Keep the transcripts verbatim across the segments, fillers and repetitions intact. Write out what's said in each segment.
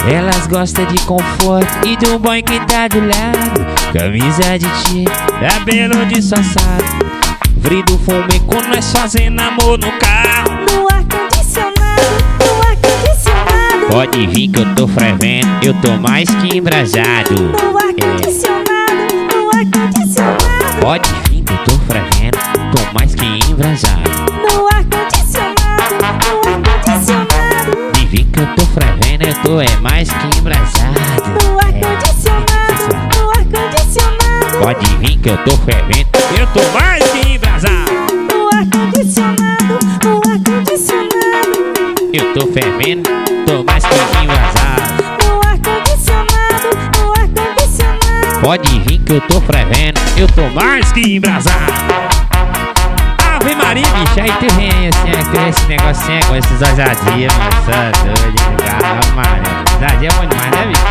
Elas gostam de conforto e do boy que tá do lado. Camisa de tiro, cabelo disfarçado, frio do fumê com nós fazendo amor no carro. No ar-condicionado, no ar-condicionado. Pode vir que eu tô fervendo, eu tô mais que embrasado. No ar-condicionado, no ar-condicionado. Pode vir que eu tô fervendo, tô mais que embrasado. No ar-condicionado, no ar-condicionado. De vir que eu tô fervendo, eu tô é mais que embrasado. No ar-condicionado, no ar-condicionado. Pode vir que eu tô fervendo, eu tô mais que embrasado. No ar-condicionado, no ar-condicionado. Eu tô fervendo, tô mais que embrasado. No ar-condicionado, no ar-condicionado. Pode vir que eu tô fervendo, eu tô mais que embrasado. Ave Maria, bicho, aí tu vem assim, aí tu esse negocinho com esses ousadias, mano, só doido, Ave Maria. Ousadia é bom demais, né, bicho?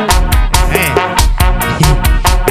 É.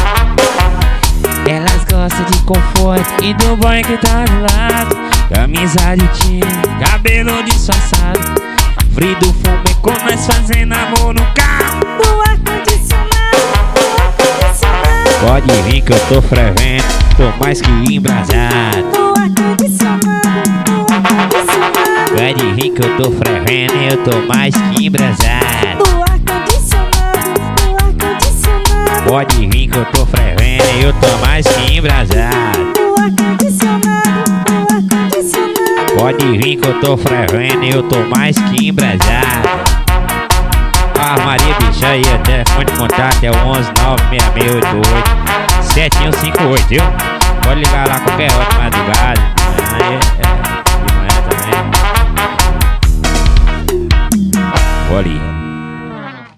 É. Elas gostam de conforto e do boy que tá do lado. Camisa de time, cabelo disfarçado, frio do fumê com nós fazendo amor no carro. No ar-condicionado, no ar-condicionado. Pode vir que eu tô fervendo, tô mais que embrasado. No ar-condicionado, no ar-condicionado. Pode vir que eu tô fervendo, eu tô mais que embrasado. No ar-condicionado, no ar-condicionado. Pode vir que eu tô fervendo, eu tô mais que embrasado. No ar-condicionado, no ar-condicionado. Pode vir que eu tô fervendo, eu tô mais que embrasado. Ah, Maria, bicho, aí, até telefone de contato é o onze nove seis seis oito oito sete um cinco oito, viu? Pode ligar lá qualquer hora de madrugada. Aí, é, de manhã também. Olha aí.